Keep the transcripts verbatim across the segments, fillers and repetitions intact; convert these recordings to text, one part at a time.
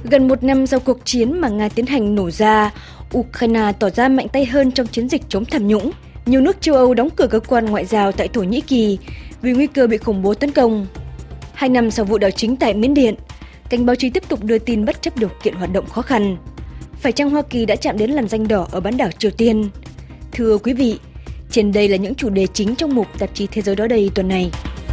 Gần một năm sau cuộc chiến mà Nga tiến hành nổ ra, Ukraine tỏ ra mạnh tay hơn trong chiến dịch chống tham nhũng. Nhiều nước châu Âu đóng cửa cơ quan ngoại giao tại Thổ Nhĩ Kỳ vì nguy cơ bị khủng bố tấn công. Hai năm sau vụ đảo chính tại Miến Điện, kênh báo chí tiếp tục đưa tin bất chấp điều kiện hoạt động khó khăn. Phải chăng Hoa Kỳ đã chạm đến làn ranh đỏ ở bán đảo Triều Tiên? Thưa quý vị, trên đây là những chủ đề chính trong mục tạp chí Thế giới đó đây tuần này.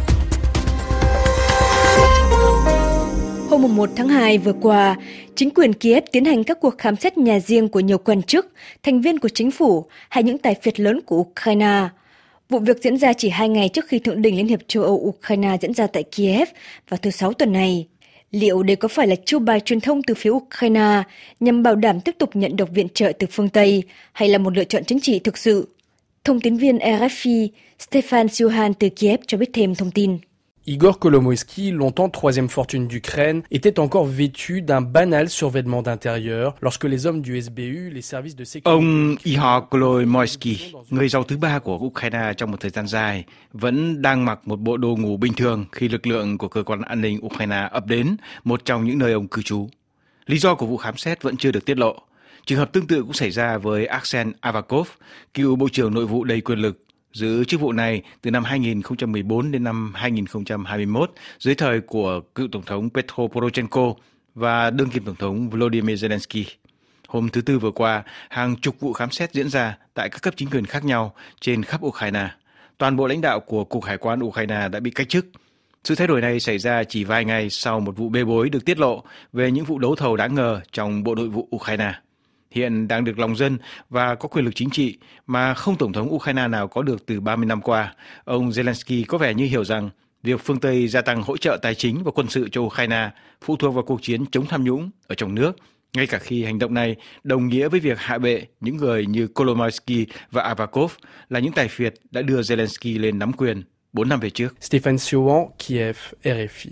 Hôm một tháng hai vừa qua, chính quyền Kiev tiến hành các cuộc khám xét nhà riêng của nhiều quan chức, thành viên của chính phủ hay những tài phiệt lớn của Ukraine. Vụ việc diễn ra chỉ hai ngày trước khi Thượng đỉnh Liên hiệp châu Âu-Ukraine diễn ra tại Kiev vào thứ Sáu tuần này. Liệu đây có phải là chiêu bài truyền thông từ phía Ukraine nhằm bảo đảm tiếp tục nhận được viện trợ từ phương Tây hay là một lựa chọn chính trị thực sự? Thông tín viên rờ ép i Stefan Siohan từ Kiev cho biết thêm thông tin. Igor Kolomoïski, longtemps troisième fortune d'Ukraine, était encore vêtu d'un banal survêtement d'intérieur lorsque les hommes du ét bê u, les services de sécurité... Ông Ihor Kolomoïski, người giàu thứ ba của Ukraine trong một thời gian dài, vẫn đang mặc một bộ đồ ngủ bình thường khi lực lượng của cơ quan an ninh Ukraine ập đến một trong những nơi ông cư trú. Lý do của vụ khám xét vẫn chưa được tiết lộ. Trường hợp tương tự cũng xảy ra với Arsen Avakov, cựu bộ trưởng nội vụ đầy quyền lực, giữ chức vụ này từ năm hai nghìn không trăm mười bốn đến năm hai nghìn không trăm hai mươi mốt dưới thời của cựu tổng thống Petro Poroshenko và đương kim tổng thống Volodymyr Zelensky. Hôm thứ Tư vừa qua, hàng chục vụ khám xét diễn ra tại các cấp chính quyền khác nhau trên khắp Ukraine. Toàn bộ lãnh đạo của Cục Hải quan Ukraine đã bị cách chức. Sự thay đổi này xảy ra chỉ vài ngày sau một vụ bê bối được tiết lộ về những vụ đấu thầu đáng ngờ trong Bộ Nội vụ Ukraine. Hiện đang được lòng dân và có quyền lực chính trị mà không tổng thống Ukraine nào có được từ ba mươi năm qua, ông Zelensky có vẻ như hiểu rằng việc phương Tây gia tăng hỗ trợ tài chính và quân sự cho Ukraine phụ thuộc vào cuộc chiến chống tham nhũng ở trong nước, ngay cả khi hành động này đồng nghĩa với việc hạ bệ những người như Kolomoïski và Avakov là những tài phiệt đã đưa Zelensky lên nắm quyền bốn năm về trước. Stefan Siohan, Kiev, rờ ép i.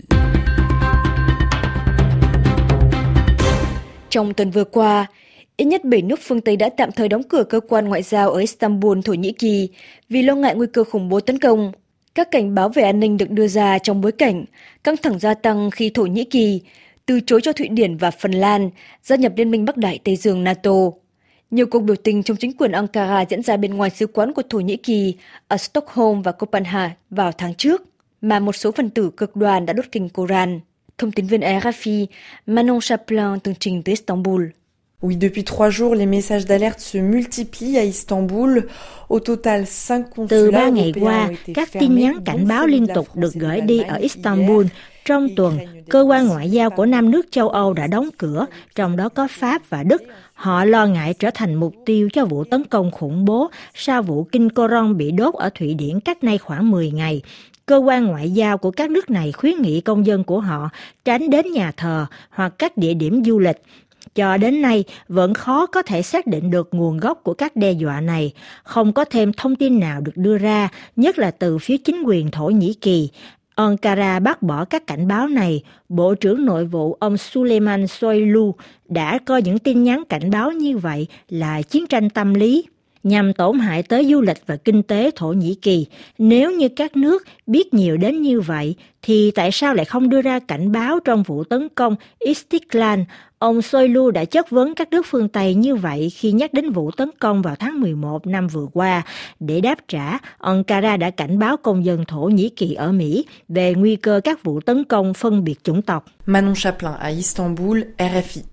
Trong tuần vừa qua, ít nhất bảy nước phương Tây đã tạm thời đóng cửa cơ quan ngoại giao ở Istanbul, Thổ Nhĩ Kỳ vì lo ngại nguy cơ khủng bố tấn công. Các cảnh báo về an ninh được đưa ra trong bối cảnh căng thẳng gia tăng khi Thổ Nhĩ Kỳ từ chối cho Thụy Điển và Phần Lan gia nhập Liên minh Bắc Đại Tây Dương NATO. Nhiều cuộc biểu tình trong chính quyền Ankara diễn ra bên ngoài sứ quán của Thổ Nhĩ Kỳ ở Stockholm và Copenhagen vào tháng trước, mà một số phần tử cực đoan đã đốt kinh Koran. Thông tín viên rờ ép i Manon Chaplin tường trình từ Istanbul. Oui, depuis trois jours, les messages d'alerte se multiplient à Istanbul. Au total, cinq consulats Từ ba ngày qua, các tin nhắn cảnh báo liên tục được gửi đi ở Istanbul. Trong tuần, cơ quan ngoại giao của năm nước châu Âu đã đóng cửa, trong đó có Pháp và Đức. Họ lo ngại trở thành mục tiêu cho vụ tấn công khủng bố sau vụ kinh Koran bị đốt ở Thụy Điển cách nay khoảng mười ngày. Cơ quan ngoại giao của các nước này khuyến nghị công dân của họ tránh đến nhà thờ hoặc các địa điểm du lịch. Cho đến nay, vẫn khó có thể xác định được nguồn gốc của các đe dọa này. Không có thêm thông tin nào được đưa ra, nhất là từ phía chính quyền Thổ Nhĩ Kỳ. Ankara bác bỏ các cảnh báo này. Bộ trưởng Nội vụ ông Süleyman Soylu đã coi những tin nhắn cảnh báo như vậy là chiến tranh tâm lý, nhằm tổn hại tới du lịch và kinh tế Thổ Nhĩ Kỳ. Nếu như các nước biết nhiều đến như vậy, thì tại sao lại không đưa ra cảnh báo trong vụ tấn công Istiklal? Ông Soylu đã chất vấn các nước phương Tây như vậy khi nhắc đến vụ tấn công vào tháng mười một năm vừa qua. Để đáp trả, Ankara đã cảnh báo công dân Thổ Nhĩ Kỳ ở Mỹ về nguy cơ các vụ tấn công phân biệt chủng tộc. Manon Chaplin à Istanbul, rờ ép i.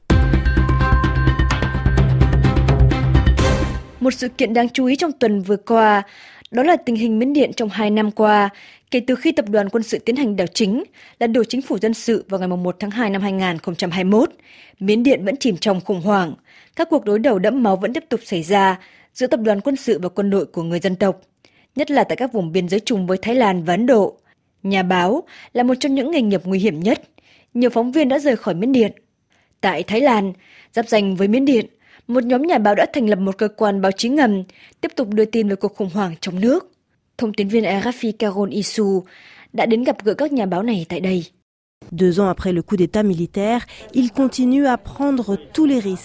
Một sự kiện đáng chú ý trong tuần vừa qua, đó là tình hình Miến Điện trong hai năm qua, kể từ khi tập đoàn quân sự tiến hành đảo chính, lật đổ chính phủ dân sự vào ngày một tháng hai năm hai nghìn không trăm hai mươi mốt. Miến Điện vẫn chìm trong khủng hoảng. Các cuộc đối đầu đẫm máu vẫn tiếp tục xảy ra giữa tập đoàn quân sự và quân đội của người dân tộc, nhất là tại các vùng biên giới chung với Thái Lan và Ấn Độ. Nhà báo là một trong những nghề nghiệp nguy hiểm nhất. Nhiều phóng viên đã rời khỏi Miến Điện. Tại Thái Lan, giáp ranh với Miến Điện, một nhóm nhà báo đã thành lập một cơ quan báo chí ngầm, tiếp tục đưa tin về cuộc khủng hoảng trong nước. Thông tín viên rờ ép i Carol Isu đã đến gặp gỡ các nhà báo này tại đây. Deux ans après le coup d'État militaire, il continue à prendre tous les risques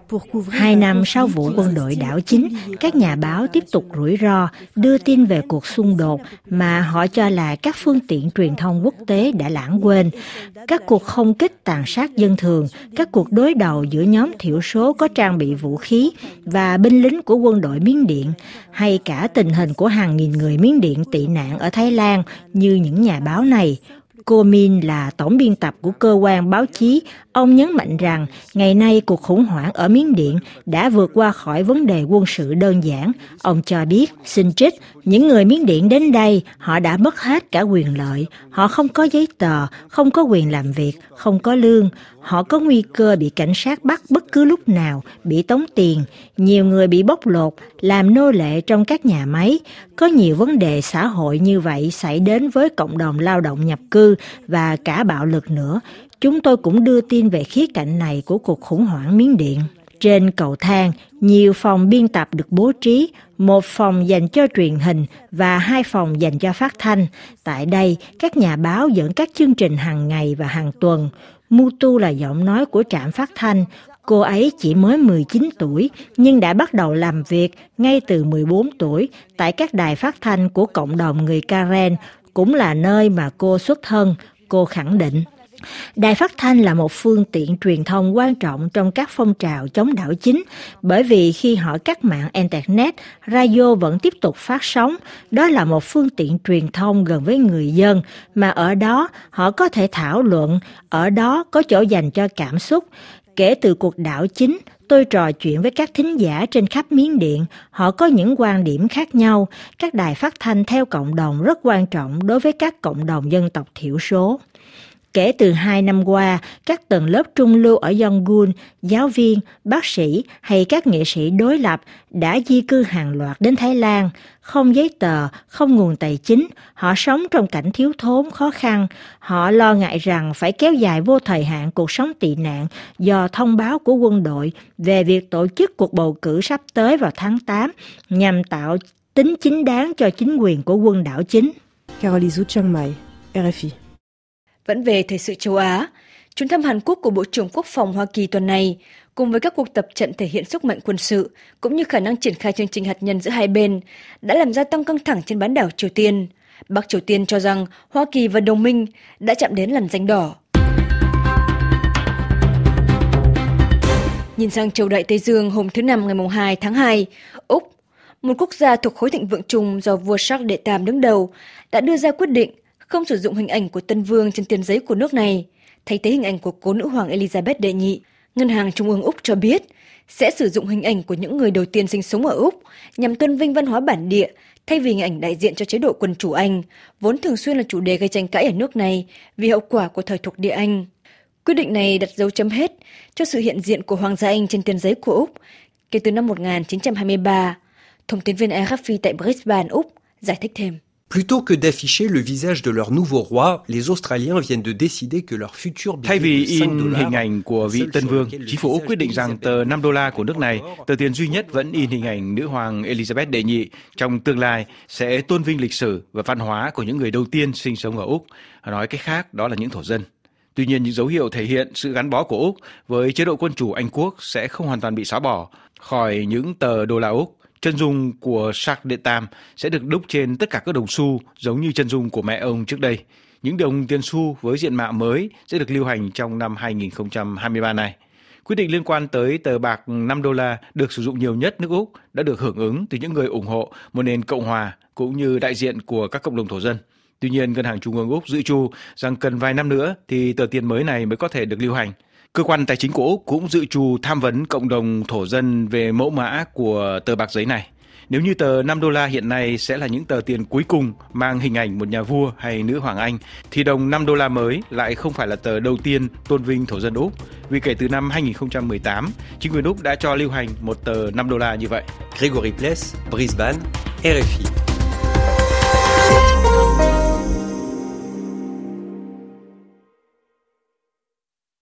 Hai năm sau vụ quân đội đảo chính, các nhà báo tiếp tục rủi ro, đưa tin về cuộc xung đột mà họ cho là các phương tiện truyền thông quốc tế đã lãng quên. Các cuộc không kích tàn sát dân thường, các cuộc đối đầu giữa nhóm thiểu số có trang bị vũ khí và binh lính của quân đội Miến Điện, hay cả tình hình của hàng nghìn người Miến Điện tị nạn ở Thái Lan như những nhà báo này. Cô Min là tổng biên tập của cơ quan báo chí. Ông nhấn mạnh rằng ngày nay cuộc khủng hoảng ở Miến Điện đã vượt qua khỏi vấn đề quân sự đơn giản. Ông cho biết, xin trích, những người Miến Điện đến đây, họ đã mất hết cả quyền lợi. Họ không có giấy tờ, không có quyền làm việc, không có lương. Họ có nguy cơ bị cảnh sát bắt bất cứ lúc nào, bị tống tiền. Nhiều người bị bóc lột, làm nô lệ trong các nhà máy. Có nhiều vấn đề xã hội như vậy xảy đến với cộng đồng lao động nhập cư và cả bạo lực nữa. Chúng tôi cũng đưa tin về khía cạnh này của cuộc khủng hoảng Miến Điện. Trên cầu thang, nhiều phòng biên tập được bố trí, một phòng dành cho truyền hình và hai phòng dành cho phát thanh. Tại đây, các nhà báo dẫn các chương trình hàng ngày và hàng tuần. Mutu là giọng nói của trạm phát thanh. Cô ấy chỉ mới mười chín tuổi, nhưng đã bắt đầu làm việc ngay từ mười bốn tuổi tại các đài phát thanh của cộng đồng người Karen, cũng là nơi mà cô xuất thân, cô khẳng định. Đài phát thanh là một phương tiện truyền thông quan trọng trong các phong trào chống đảo chính, bởi vì khi họ cắt mạng Internet, radio vẫn tiếp tục phát sóng. Đó là một phương tiện truyền thông gần với người dân, mà ở đó họ có thể thảo luận, ở đó có chỗ dành cho cảm xúc. Kể từ cuộc đảo chính, tôi trò chuyện với các thính giả trên khắp Miến Điện. Họ có những quan điểm khác nhau. Các đài phát thanh theo cộng đồng rất quan trọng đối với các cộng đồng dân tộc thiểu số. Kể từ hai năm qua, các tầng lớp trung lưu ở Yangon, giáo viên, bác sĩ hay các nghệ sĩ đối lập đã di cư hàng loạt đến Thái Lan. Không giấy tờ, không nguồn tài chính, họ sống trong cảnh thiếu thốn, khó khăn. Họ lo ngại rằng phải kéo dài vô thời hạn cuộc sống tị nạn do thông báo của quân đội về việc tổ chức cuộc bầu cử sắp tới vào tháng tám nhằm tạo tính chính đáng cho chính quyền của quân đảo chính. Carole Izu, Chiang Mai, R F I. Vẫn về thời sự châu Á, chuyến thăm Hàn Quốc của Bộ trưởng Quốc phòng Hoa Kỳ tuần này, cùng với các cuộc tập trận thể hiện sức mạnh quân sự, cũng như khả năng triển khai chương trình hạt nhân giữa hai bên, đã làm gia tăng căng thẳng trên bán đảo Triều Tiên. Bắc Triều Tiên cho rằng Hoa Kỳ và đồng minh đã chạm đến lằn ranh đỏ. Nhìn sang châu Đại Tây Dương hôm thứ Năm ngày hai tháng hai, Úc, một quốc gia thuộc khối thịnh vượng chung do vua Charles đệ Tam đứng đầu, đã đưa ra quyết định không sử dụng hình ảnh của Tân Vương trên tiền giấy của nước này, thay thế hình ảnh của cố nữ hoàng Elizabeth đệ nhị. Ngân hàng Trung ương Úc cho biết sẽ sử dụng hình ảnh của những người đầu tiên sinh sống ở Úc nhằm tôn vinh văn hóa bản địa, thay vì hình ảnh đại diện cho chế độ quân chủ Anh, vốn thường xuyên là chủ đề gây tranh cãi ở nước này vì hậu quả của thời thuộc địa Anh. Quyết định này đặt dấu chấm hết cho sự hiện diện của Hoàng gia Anh trên tiền giấy của Úc kể từ năm một nghìn chín trăm hai mươi ba. Thông tin viên R F I tại Brisbane, Úc, giải thích thêm. Plutôt que d'afficher le visage de leur nouveau roi, les Australiens viennent de décider que leur futur Thay vì in hình ảnh của vị Tân Vương, chính phủ Úc quyết định rằng tờ năm đô la của nước này, tờ tiền duy nhất vẫn in hình ảnh nữ hoàng Elizabeth đệ nhị, trong tương lai sẽ tôn vinh lịch sử và văn hóa của những người đầu tiên sinh sống ở Úc. Nói cách khác, đó là những thổ dân. Tuy nhiên, những dấu hiệu thể hiện sự gắn bó của Úc với chế độ quân chủ Anh quốc sẽ không hoàn toàn bị xóa bỏ khỏi những tờ đô la Úc. Chân dung của Charles đệ Tam sẽ được đúc trên tất cả các đồng xu giống như chân dung của mẹ ông trước đây. Những đồng tiền xu với diện mạo mới sẽ được lưu hành trong năm hai nghìn không trăm hai mươi ba này. Quyết định liên quan tới tờ bạc năm đô la được sử dụng nhiều nhất nước Úc đã được hưởng ứng từ những người ủng hộ một nền cộng hòa cũng như đại diện của các cộng đồng thổ dân. Tuy nhiên, Ngân hàng Trung ương Úc dự trù rằng cần vài năm nữa thì tờ tiền mới này mới có thể được lưu hành. Cơ quan tài chính của Úc cũng dự trù tham vấn cộng đồng thổ dân về mẫu mã của tờ bạc giấy này. Nếu như tờ năm đô la hiện nay sẽ là những tờ tiền cuối cùng mang hình ảnh một nhà vua hay nữ hoàng Anh, thì đồng năm đô la mới lại không phải là tờ đầu tiên tôn vinh thổ dân Úc. Vì kể từ năm hai nghìn không trăm mười tám, chính quyền Úc đã cho lưu hành một tờ năm đô la như vậy. Grégory Pless, Brisbane, R F I.